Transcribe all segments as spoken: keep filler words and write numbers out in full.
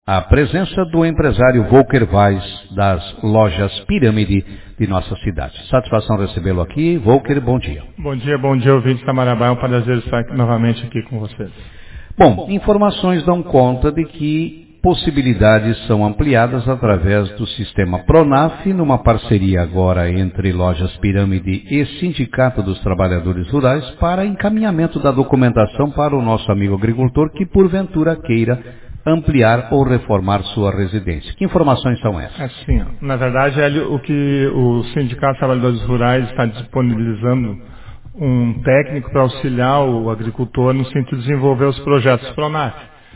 A presença do empresário Volker Weiss, das lojas Pirâmide de nossa cidade. Satisfação recebê-lo aqui. Volker, bom dia. Bom dia, bom dia, ouvintes da Marabá. É um prazer estar novamente aqui com vocês. Bom, informações dão conta de que possibilidades são ampliadas através do sistema Pronaf, numa parceria agora entre lojas Pirâmide e Sindicato dos Trabalhadores Rurais, para encaminhamento da documentação para o nosso amigo agricultor que porventura queira ampliar ou reformar sua residência. Que informações são essas? Assim, na verdade, Hélio, o que o Sindicato dos Trabalhadores Rurais está disponibilizando um técnico para auxiliar o agricultor no sentido de desenvolver os projetos Pronaf.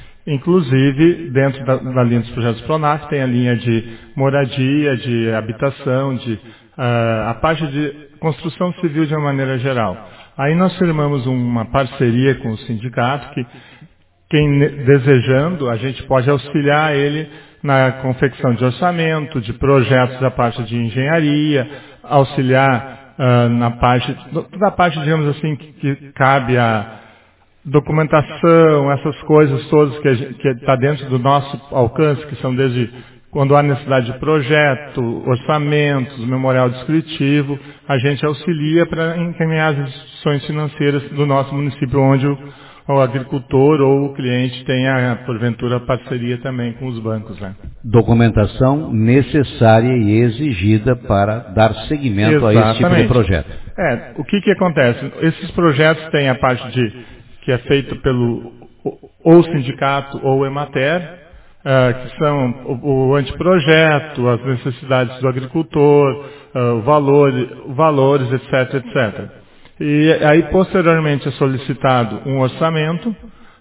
Inclusive, dentro da, da linha dos projetos Pronaf, tem a linha de moradia, de habitação, de uh, a parte de construção civil de uma maneira geral. Aí nós firmamos uma parceria com o sindicato que quem desejando, a gente pode auxiliar ele na confecção de orçamento, de projetos da parte de engenharia, auxiliar uh, na parte, toda a parte, digamos assim, que, que cabe a documentação, essas coisas todas que está dentro do nosso alcance, que são desde quando há necessidade de projeto, orçamentos, memorial descritivo, a gente auxilia para encaminhar as instituições financeiras do nosso município, onde o o agricultor ou o cliente tenha, porventura, parceria também com os bancos, né? Documentação necessária e exigida para dar seguimento Exatamente. a esse tipo de projeto. É, o que que acontece? Esses projetos têm a parte de, que é feito pelo ou sindicato ou Emater, uh, que são o, o anteprojeto, as necessidades do agricultor, uh, o valor, valores, etc, etcétera. E aí, posteriormente, é solicitado um orçamento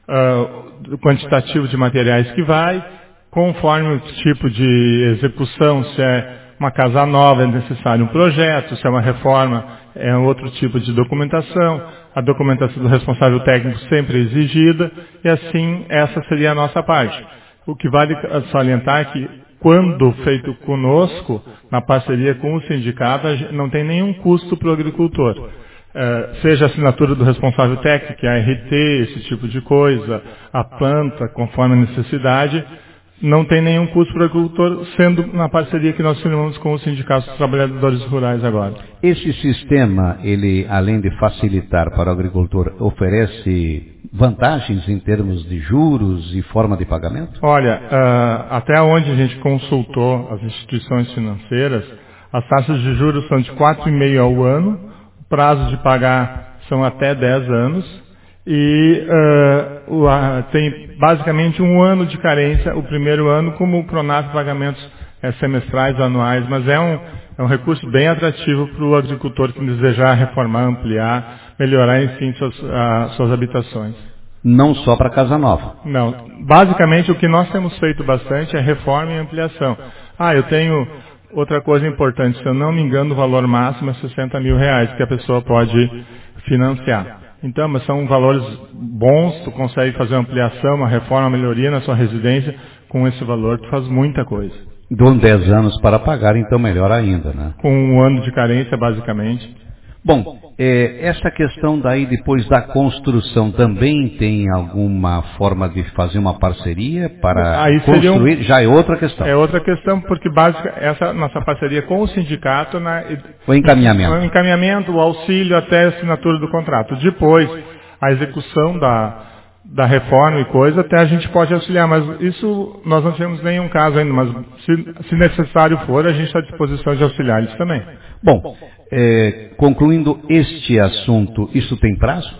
uh, quantitativo de materiais que vai, conforme o tipo de execução, se é uma casa nova é necessário um projeto, se é uma reforma é outro tipo de documentação, a documentação do responsável técnico sempre é exigida, e assim, essa seria a nossa parte. O que vale salientar é que, quando feito conosco, na parceria com o sindicato, não tem nenhum custo para o agricultor. Uh, seja a assinatura do responsável técnico, a R T, esse tipo de coisa, a planta, conforme a necessidade, não tem nenhum custo para o agricultor, sendo na parceria que nós firmamos com o Sindicato dos Trabalhadores Rurais agora. Esse sistema, ele, além de facilitar para o agricultor, oferece vantagens em termos de juros e forma de pagamento? Olha, uh, até onde a gente consultou as instituições financeiras, as taxas de juros são de quatro vírgula cinco por cento ao ano, prazos de pagar são até dez anos e uh, o, uh, tem basicamente um ano de carência, o primeiro ano, como o Pronaf pagamentos é, semestrais, anuais, mas é um, é um recurso bem atrativo para o agricultor que desejar reformar, ampliar, melhorar, enfim, suas, uh, suas habitações. Não só para casa nova. Não. Basicamente, o que nós temos feito bastante é reforma e ampliação. Ah, eu tenho... Outra coisa importante, se eu não me engano, o valor máximo é sessenta mil reais que a pessoa pode financiar. Então, mas são valores bons, tu consegue fazer uma ampliação, uma reforma, uma melhoria na sua residência, com esse valor tu faz muita coisa. Dão dez anos para pagar, então melhor ainda, né? Com um ano de carência, basicamente. Bom, é, essa questão daí depois da construção também tem alguma forma de fazer uma parceria para Aí construir? Um, já é outra questão. É outra questão, porque básica, essa nossa parceria com o sindicato, na, o encaminhamento. O encaminhamento, o auxílio até a assinatura do contrato. Depois, a execução da, da reforma e coisa, até a gente pode auxiliar, mas isso nós não tivemos nenhum caso ainda, mas se, se necessário for, a gente está à disposição de auxiliar eles também. Bom, é, concluindo este assunto, isso tem prazo?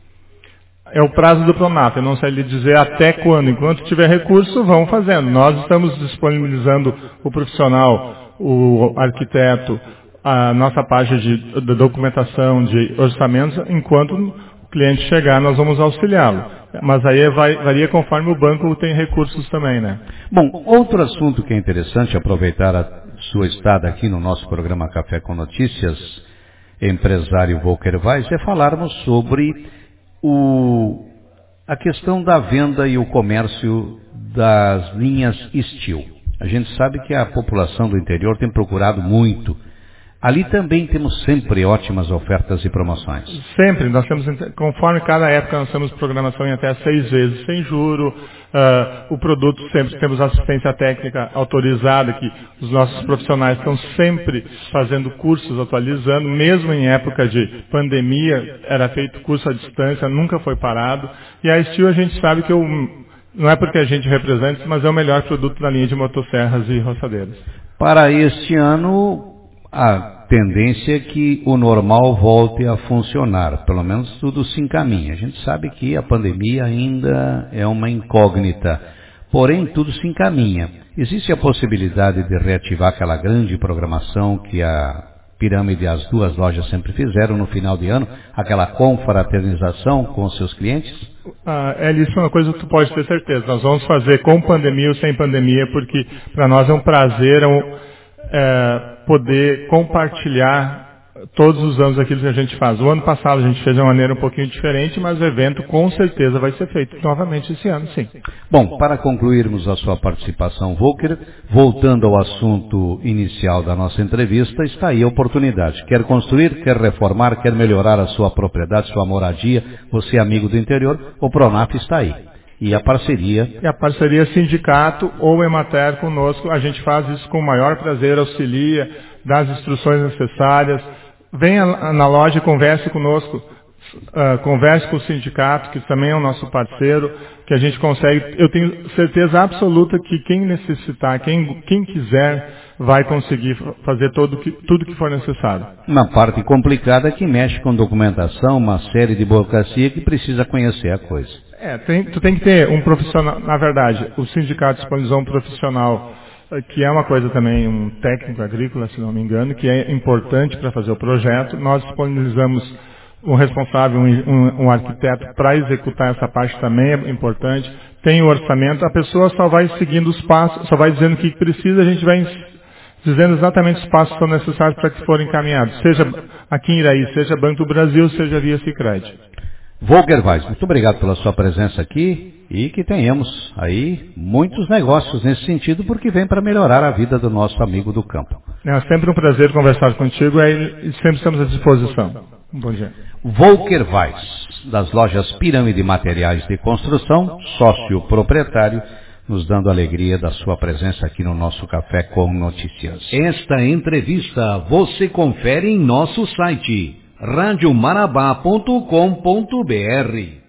É o prazo do Pronaf, eu não sei lhe dizer até quando. Enquanto tiver recurso, vão fazendo. Nós estamos disponibilizando o profissional, o arquiteto, a nossa página de, de documentação, de orçamentos, enquanto o cliente chegar, nós vamos auxiliá-lo. Mas aí vai, varia conforme o banco tem recursos também, né? Bom, outro assunto que é interessante, aproveitar a sua estada aqui no nosso programa Café com Notícias, empresário Volker Weiss, é falarmos sobre o, a questão da venda e o comércio das linhas Steel. A gente sabe que a população do interior tem procurado muito Ali também temos sempre ótimas ofertas e promoções. Sempre, nós temos, conforme cada época, nós temos programação em até seis vezes sem juro, uh, o produto sempre temos assistência técnica autorizada, que os nossos profissionais estão sempre fazendo cursos, atualizando, mesmo em época de pandemia, era feito curso à distância, nunca foi parado, e a Steel a gente sabe que o, não é porque a gente representa, mas é o melhor produto na linha de motosserras e roçadeiras. Para este ano, a tendência é que o normal volte a funcionar, pelo menos tudo se encaminha. A gente sabe que a pandemia ainda é uma incógnita, porém tudo se encaminha. Existe a possibilidade de reativar aquela grande programação que a Pirâmide e as duas lojas sempre fizeram no final de ano, aquela confraternização com os seus clientes? Ah, é, isso é uma coisa que tu pode ter certeza. Nós vamos fazer com pandemia ou sem pandemia, porque para nós é um prazer, é um, é, poder compartilhar todos os anos aquilo que a gente faz. O ano passado a gente fez de uma maneira um pouquinho diferente, mas o evento com certeza vai ser feito novamente esse ano, sim. Bom, para concluirmos a sua participação, Volker, voltando ao assunto inicial da nossa entrevista, está aí a oportunidade. Quer construir, quer reformar, quer melhorar a sua propriedade, sua moradia, você é amigo do interior, o Pronaf está aí. E a parceria? E a parceria sindicato ou Emater conosco, a gente faz isso com o maior prazer, auxilia, dá as instruções necessárias. Venha na loja e converse conosco, uh, converse com o sindicato, que também é o nosso parceiro, que a gente consegue, eu tenho certeza absoluta que quem necessitar, quem, quem quiser, vai conseguir fazer todo que, tudo que for necessário. Uma parte complicada que mexe com documentação, uma série de burocracia que precisa conhecer a coisa. É, tem, tu tem que ter um profissional, na verdade, o sindicato disponibilizou um profissional que é uma coisa também, um técnico agrícola, se não me engano, que é importante para fazer o projeto. Nós disponibilizamos um responsável, um, um, um arquiteto para executar essa parte também é importante. Tem o orçamento, a pessoa só vai seguindo os passos, só vai dizendo o que precisa, a gente vai dizendo exatamente os passos que são necessários para que forem encaminhados, seja aqui em Iraí, seja Banco do Brasil, seja via Sicredi. Volker Weiss, muito obrigado pela sua presença aqui e que tenhamos aí muitos negócios nesse sentido, porque vem para melhorar a vida do nosso amigo do campo. É sempre um prazer conversar contigo e sempre estamos à disposição. Um bom dia. Volker Weiss, das lojas Pirâmide Materiais de Construção, sócio proprietário, nos dando a alegria da sua presença aqui no nosso Café com Notícias. Esta entrevista você confere em nosso site rádio marabá ponto com ponto br.